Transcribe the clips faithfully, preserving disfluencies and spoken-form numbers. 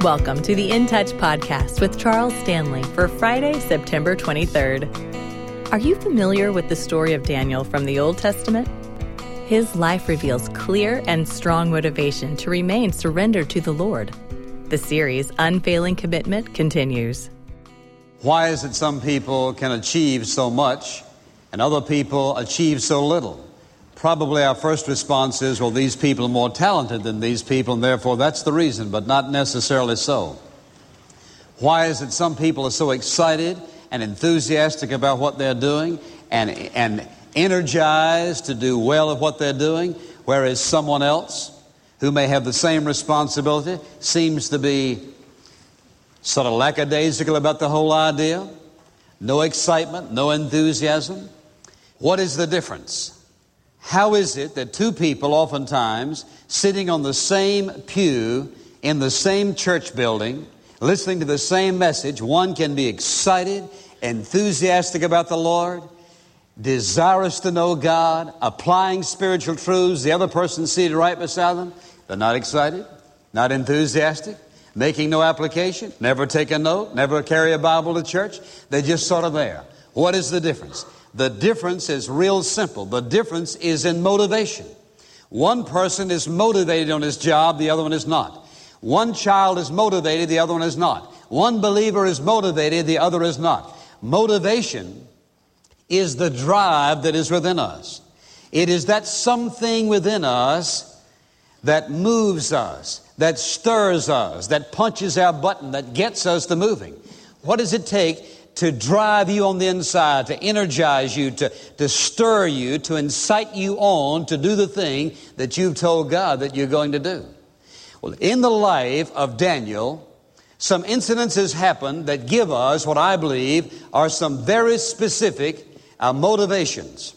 Welcome to the In Touch podcast with Charles Stanley for Friday, September twenty-third. Are you familiar with the story of Daniel from the Old Testament? His life reveals clear and strong motivation to remain surrendered to the Lord. The series Unfailing Commitment continues. Why is it some people can achieve so much and other people achieve so little? Probably our first response is, well, these people are more talented than these people, and therefore that's the reason, but not necessarily so. Why is it some people are so excited and enthusiastic about what they're doing and, and energized to do well at what they're doing, whereas someone else who may have the same responsibility seems to be sort of lackadaisical about the whole idea? No excitement, no enthusiasm. What is the difference? How is it that two people oftentimes sitting on the same pew in the same church building, listening to the same message, one can be excited, enthusiastic about the Lord, desirous to know God, applying spiritual truths, the other person seated right beside them, they're not excited, not enthusiastic, making no application, never take a note, never carry a Bible to church, they're just sort of there. What is the difference? The difference is real simple. The difference is in motivation. One person is motivated on his job, the other one is not. One child is motivated, the other one is not. One believer is motivated, the other is not. Motivation is the drive that is within us. It is that something within us that moves us, that stirs us, that punches our button, that gets us to moving. What does it take to drive you on the inside, to energize you, to, to stir you, to incite you on to do the thing that you've told God that you're going to do? Well, in the life of Daniel, some incidences happened that give us what I believe are some very specific uh, motivations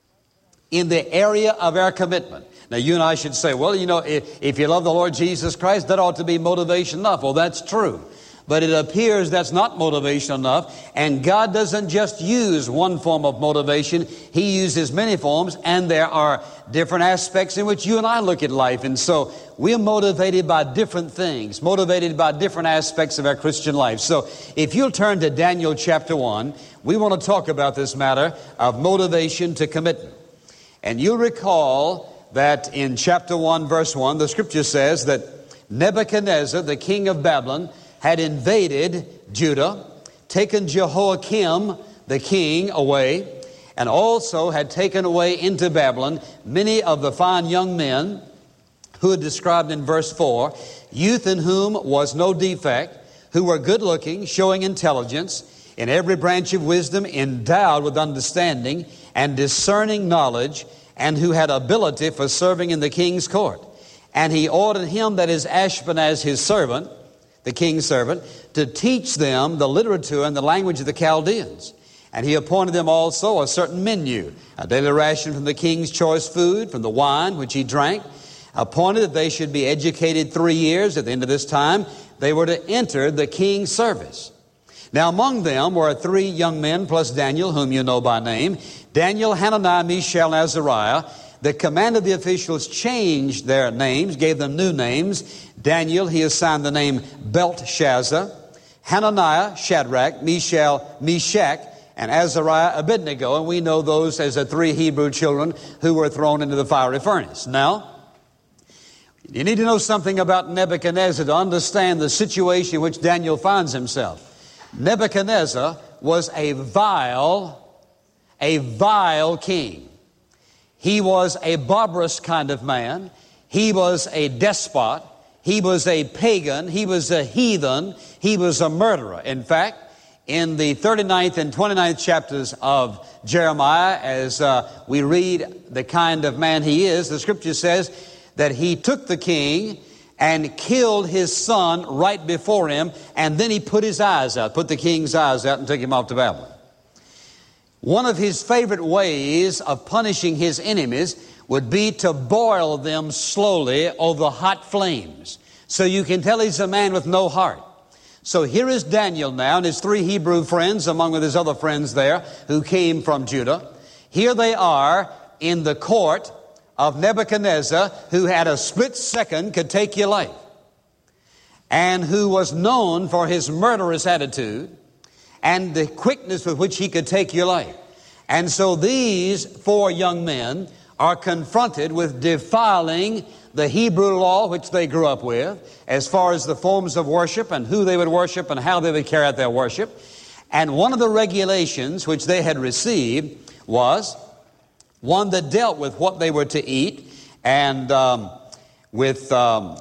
in the area of our commitment. Now, you and I should say, well, you know, if, if you love the Lord Jesus Christ, that ought to be motivation enough. Well, that's true. But it appears that's not motivation enough, and God doesn't just use one form of motivation. He uses many forms, and there are different aspects in which you and I look at life. And so we're motivated by different things, motivated by different aspects of our Christian life. So if you'll turn to Daniel chapter one, we want to talk about this matter of motivation to commitment. And you'll recall that in chapter one, verse one, the scripture says that Nebuchadnezzar, the king of Babylon, had invaded Judah, taken Jehoiakim, the king, away, and also had taken away into Babylon many of the fine young men who are described in verse four, youth in whom was no defect, who were good looking, showing intelligence, in every branch of wisdom, endowed with understanding and discerning knowledge, and who had ability for serving in the king's court. And he ordered him that is Ashpenaz his servant, the king's servant, to teach them the literature and the language of the Chaldeans. And he appointed them also a certain menu, a daily ration from the king's choice food, from the wine which he drank, appointed that they should be educated three years. At the end of this time, they were to enter the king's service. Now among them were three young men plus Daniel, whom you know by name, Daniel, Hananiah, Mishael, and Azariah. The command of the officials changed their names, gave them new names. Daniel, he assigned the name Belteshazzar. Hananiah, Shadrach. Mishael, Meshach. And Azariah, Abednego. And we know those as the three Hebrew children who were thrown into the fiery furnace. Now, you need to know something about Nebuchadnezzar to understand the situation in which Daniel finds himself. Nebuchadnezzar was a vile, a vile king. He was a barbarous kind of man. He was a despot. He was a pagan. He was a heathen. He was a murderer. In fact, in the thirty-ninth and twenty-ninth chapters of Jeremiah, as uh, we read the kind of man he is, the scripture says that he took the king and killed his son right before him, and then he put his eyes out, put the king's eyes out and took him off to Babylon. One of his favorite ways of punishing his enemies would be to boil them slowly over hot flames. So you can tell he's a man with no heart. So here is Daniel now and his three Hebrew friends, among with his other friends there, who came from Judah. Here they are in the court of Nebuchadnezzar, who had a split second could take your life. and who was known for his murderous attitude and the quickness with which he could take your life. And so these four young men are confronted with defiling the Hebrew law which they grew up with, as far as the forms of worship and who they would worship and how they would carry out their worship. And one of the regulations which they had received was one that dealt with what they were to eat and um, with um,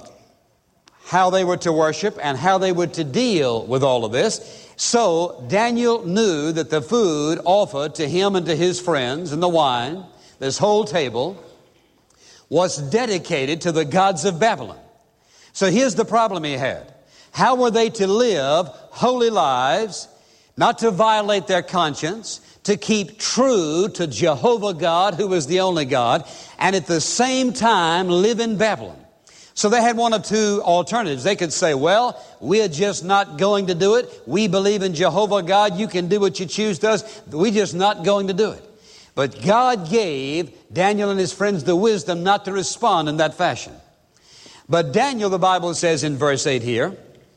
how they were to worship and how they were to deal with all of this. So Daniel knew that the food offered to him and to his friends and the wine, this whole table, was dedicated to the gods of Babylon. So here's the problem he had. How were they to live holy lives, not to violate their conscience, to keep true to Jehovah God, who was the only God, and at the same time live in Babylon? So they had one of two alternatives. They could say, well, we're just not going to do it. We believe in Jehovah God. You can do what you choose to us. We're just not going to do it. But God gave Daniel and his friends the wisdom not to respond in that fashion. But Daniel, the Bible says in verse eight here,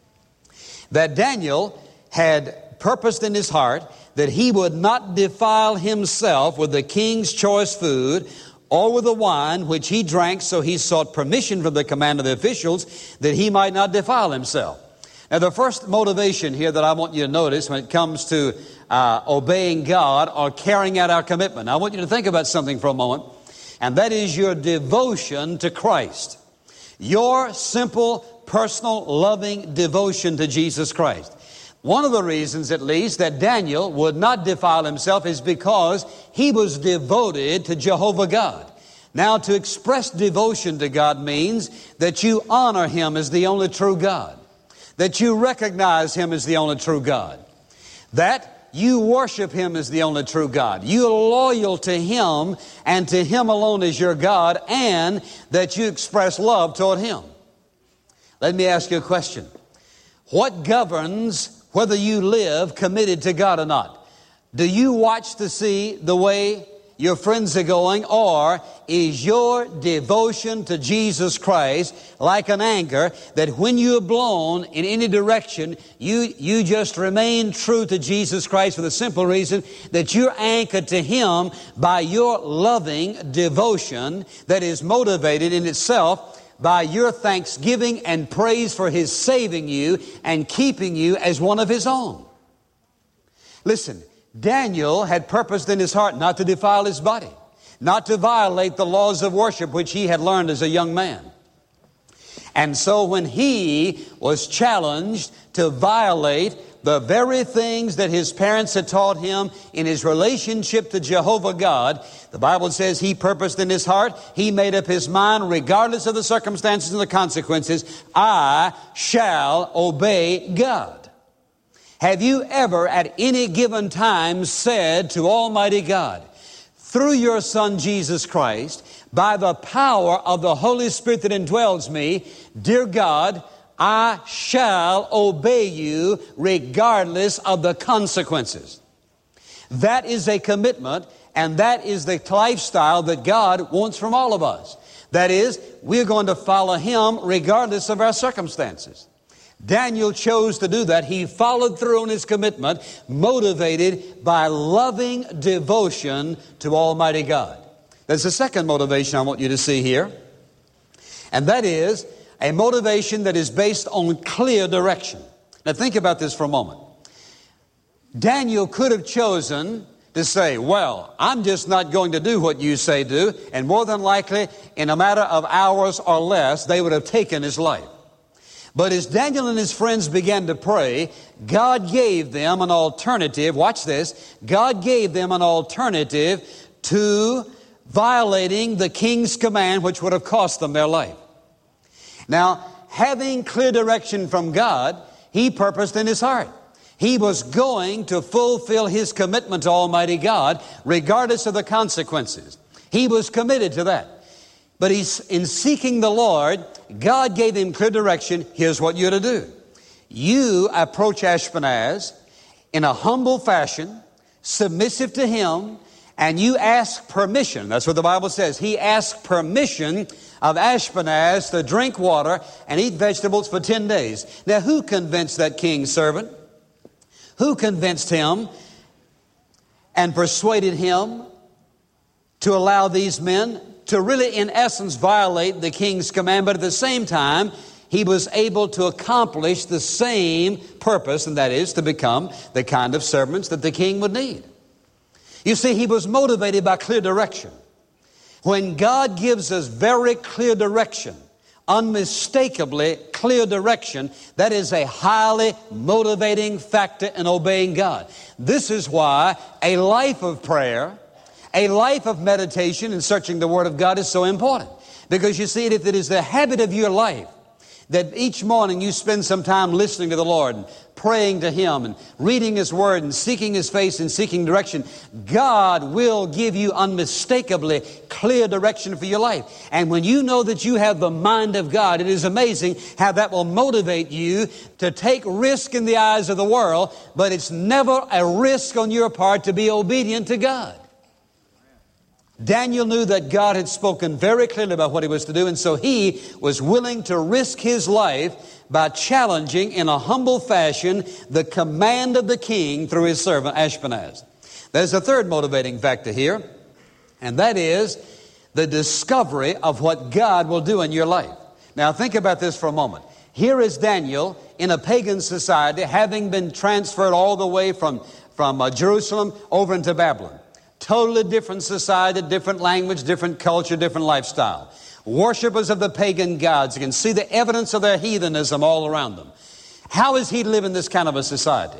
that Daniel had purposed in his heart that he would not defile himself with the king's choice food or with the wine which he drank, so he sought permission from the command of the officials that he might not defile himself. Now, the first motivation here that I want you to notice when it comes to uh, obeying God or carrying out our commitment, I want you to think about something for a moment, and that is your devotion to Christ. Your simple, personal, loving devotion to Jesus Christ. One of the reasons, at least, that Daniel would not defile himself is because he was devoted to Jehovah God. Now, to express devotion to God means that you honor Him as the only true God, that you recognize Him as the only true God, that you worship Him as the only true God, you're loyal to Him and to Him alone as your God, and that you express love toward Him. Let me ask you a question. What governs whether you live committed to God or not? Do you watch to see the way your friends are going, or is your devotion to Jesus Christ like an anchor that when you're blown in any direction, you, you just remain true to Jesus Christ for the simple reason that you're anchored to Him by your loving devotion that is motivated in itself by your thanksgiving and praise for His saving you and keeping you as one of His own. Listen, Daniel had purposed in his heart not to defile his body, not to violate the laws of worship which he had learned as a young man. And so when he was challenged to violate the very things that his parents had taught him in his relationship to Jehovah God, the Bible says he purposed in his heart, he made up his mind, regardless of the circumstances and the consequences, I shall obey God. Have you ever at any given time said to Almighty God, through your Son Jesus Christ, by the power of the Holy Spirit that indwells me, dear God, I shall obey you regardless of the consequences? That is a commitment, and that is the lifestyle that God wants from all of us. That is, we're going to follow Him regardless of our circumstances. Daniel chose to do that. He followed through on his commitment, motivated by loving devotion to Almighty God. There's a second motivation I want you to see here, and that is a motivation that is based on clear direction. Now think about this for a moment. Daniel could have chosen to say, well, I'm just not going to do what you say do, and more than likely, in a matter of hours or less, they would have taken his life. But as Daniel and his friends began to pray, God gave them an alternative. Watch this. God gave them an alternative to violating the king's command, which would have cost them their life. Now, having clear direction from God, he purposed in his heart. He was going to fulfill his commitment to Almighty God, regardless of the consequences. He was committed to that. But he's in seeking the Lord, God gave him clear direction. Here's what you're to do. You approach Ashpenaz in a humble fashion, submissive to him, and you ask permission. That's what the Bible says. He asked permission of Ashpenaz to drink water and eat vegetables for ten days. Now, who convinced that king's servant? Who convinced him and persuaded him to allow these men to really, in essence, violate the king's command, but at the same time, he was able to accomplish the same purpose, and that is to become the kind of servants that the king would need. You see, he was motivated by clear direction. When God gives us very clear direction, unmistakably clear direction, that is a highly motivating factor in obeying God. This is why a life of prayer, a life of meditation and searching the Word of God is so important. Because you see, if it is the habit of your life that each morning you spend some time listening to the Lord and praying to Him and reading His Word and seeking His face and seeking direction, God will give you unmistakably clear direction for your life. And when you know that you have the mind of God, it is amazing how that will motivate you to take risk in the eyes of the world, but it's never a risk on your part to be obedient to God. Daniel knew that God had spoken very clearly about what he was to do, and so he was willing to risk his life by challenging in a humble fashion the command of the king through his servant Ashpenaz. There's a third motivating factor here, and that is the discovery of what God will do in your life. Now think about this for a moment. Here is Daniel in a pagan society, having been transferred all the way from, from uh, Jerusalem over into Babylon. Totally different society, different language, different culture, different lifestyle. Worshippers of the pagan gods. You can see the evidence of their heathenism all around them. How is he to live in this kind of a society?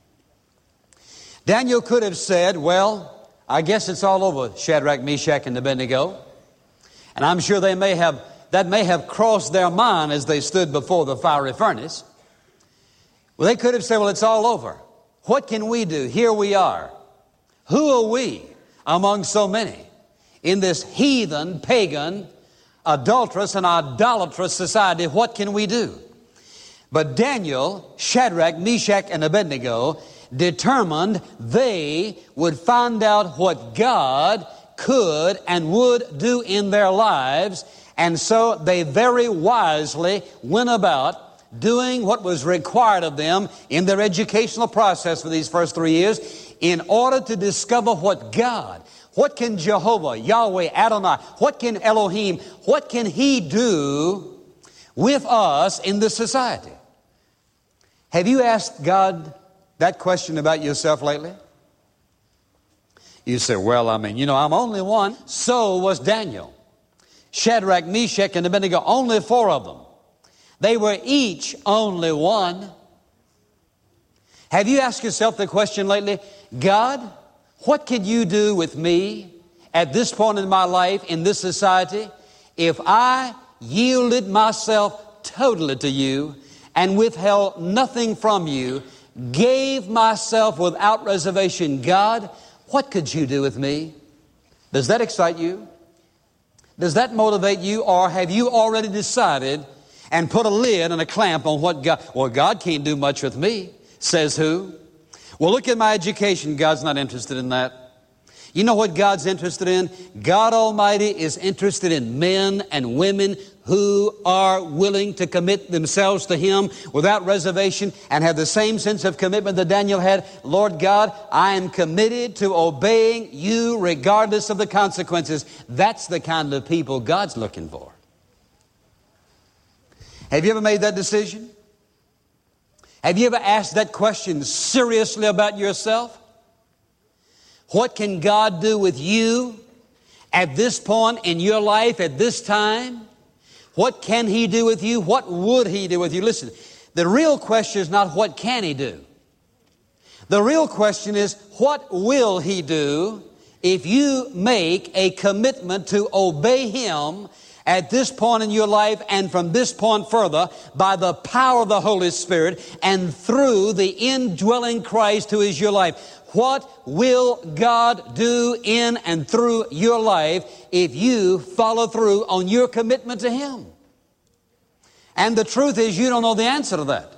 Daniel could have said, well, I guess it's all over, Shadrach, Meshach, and Abednego. And I'm sure they may have, that may have crossed their mind as they stood before the fiery furnace. Well, they could have said, well, it's all over. What can we do? Here we are. Who are we among so many in this heathen, pagan, adulterous, and idolatrous society? What can we do? But Daniel, Shadrach, Meshach, and Abednego determined they would find out what God could and would do in their lives. And so they very wisely went about doing what was required of them in their educational process for these first three years in order to discover what God, what can Jehovah, Yahweh, Adonai, what can Elohim, what can He do with us in this society? Have you asked God that question about yourself lately? You say, well, I mean, you know, I'm only one. So was Daniel. Shadrach, Meshach, and Abednego, only four of them. They were each only one. Have you asked yourself the question lately, God, what can you do with me at this point in my life, in this society, if I yielded myself totally to you and withheld nothing from you, gave myself without reservation? God, what could you do with me? Does that excite you? Does that motivate you? Or have you already decided and put a lid and a clamp on what God, well, God can't do much with me, says who? Well, look at my education. God's not interested in that. You know what God's interested in? God Almighty is interested in men and women who are willing to commit themselves to Him without reservation and have the same sense of commitment that Daniel had. Lord God, I am committed to obeying you regardless of the consequences. That's the kind of people God's looking for. Have you ever made that decision? Have you ever asked that question seriously about yourself? What can God do with you at this point in your life, at this time? What can He do with you? What would He do with you? Listen, the real question is not what can He do. The real question is what will He do if you make a commitment to obey Him at this point in your life and from this point further by the power of the Holy Spirit and through the indwelling Christ who is your life. What will God do in and through your life if you follow through on your commitment to Him? And the truth is you don't know the answer to that.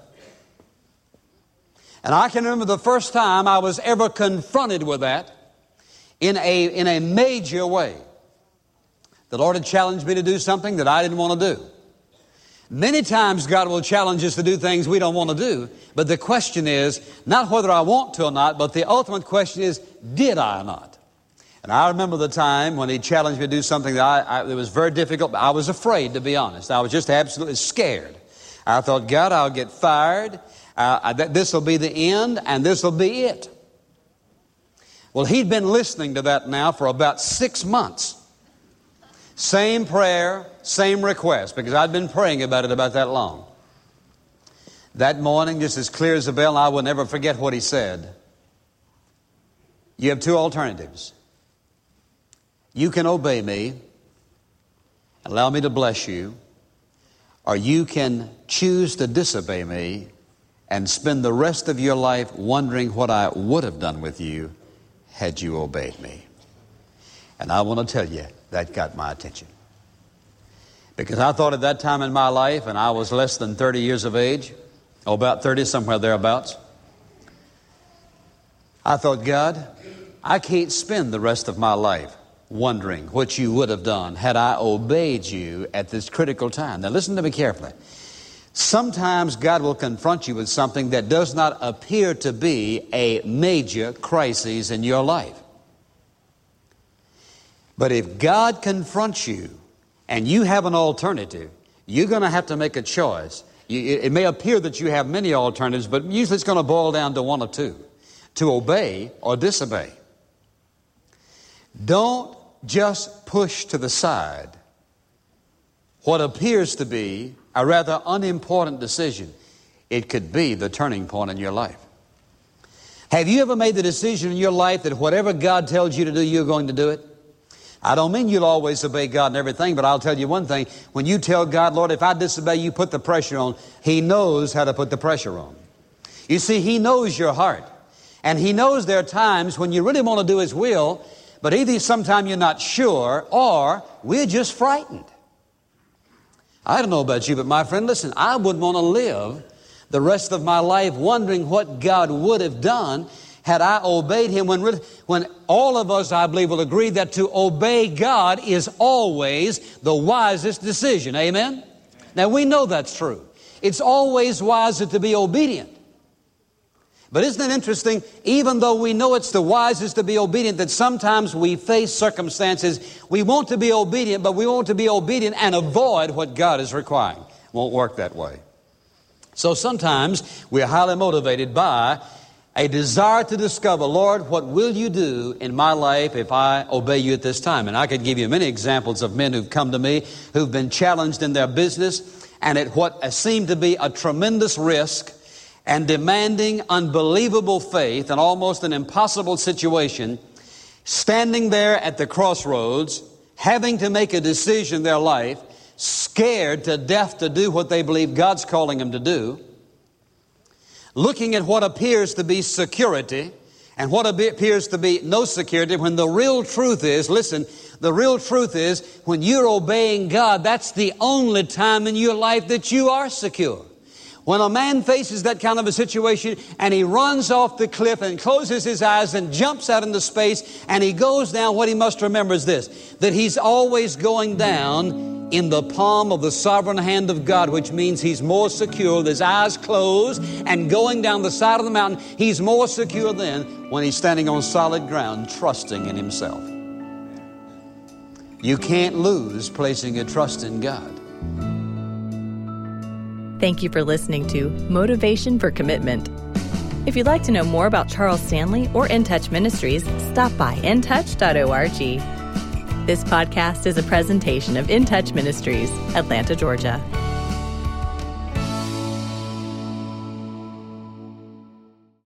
And I can remember the first time I was ever confronted with that in a, in a major way. The Lord had challenged me to do something that I didn't want to do. Many times God will challenge us to do things we don't want to do, but the question is not whether I want to or not, but the ultimate question is, did I or not? And I remember the time when He challenged me to do something that, I, I, that was very difficult. I was afraid, to be honest. I was just absolutely scared. I thought, God, I'll get fired. Uh, this will be the end, and this will be it. Well, He'd been listening to that now for about six months. Same prayer, same request, because I'd been praying about it about that long. That morning, just as clear as a bell, I will never forget what He said. You have two alternatives. You can obey me, allow me to bless you, or you can choose to disobey me and spend the rest of your life wondering what I would have done with you had you obeyed me. And I want to tell you, that got my attention. Because I thought at that time in my life, and I was less than thirty years of age, or about thirty, somewhere thereabouts, I thought, God, I can't spend the rest of my life wondering what you would have done had I obeyed you at this critical time. Now listen to me carefully. Sometimes God will confront you with something that does not appear to be a major crisis in your life. But if God confronts you and you have an alternative, you're going to have to make a choice. It may appear that you have many alternatives, but usually it's going to boil down to one or two: to obey or disobey. Don't just push to the side what appears to be a rather unimportant decision. It could be the turning point in your life. Have you ever made the decision in your life that whatever God tells you to do, you're going to do it? I don't mean you'll always obey God and everything, but I'll tell you one thing. When you tell God, Lord, if I disobey you, put the pressure on, He knows how to put the pressure on. You see, He knows your heart. And He knows there are times when you really want to do His will, but either sometime you're not sure, or we're just frightened. I don't know about you, but my friend, listen, I wouldn't want to live the rest of my life wondering what God would have done had I obeyed Him, when, really, when all of us, I believe, will agree that to obey God is always the wisest decision. Amen? Amen. Now, we know that's true. It's always wiser to be obedient. But isn't it interesting, even though we know it's the wisest to be obedient, that sometimes we face circumstances, we want to be obedient, but we want to be obedient and avoid what God is requiring. It won't work that way. So sometimes we're highly motivated by a desire to discover, Lord, what will you do in my life if I obey you at this time? And I could give you many examples of men who've come to me who've been challenged in their business and at what seemed to be a tremendous risk and demanding unbelievable faith and almost an impossible situation, standing there at the crossroads, having to make a decision in their life, scared to death to do what they believe God's calling them to do, looking at what appears to be security and what appears to be no security, when the real truth is, listen, the real truth is when you're obeying God, that's the only time in your life that you are secure. When a man faces that kind of a situation and he runs off the cliff and closes his eyes and jumps out into space and he goes down, what he must remember is this, that he's always going down in the palm of the sovereign hand of God, which means he's more secure with his eyes closed and going down the side of the mountain. He's more secure than when he's standing on solid ground, trusting in himself. You can't lose placing your trust in God. Thank you for listening to Motivation for Commitment. If you'd like to know more about Charles Stanley or In Touch Ministries, stop by in touch dot org. This podcast is a presentation of In Touch Ministries, Atlanta, Georgia.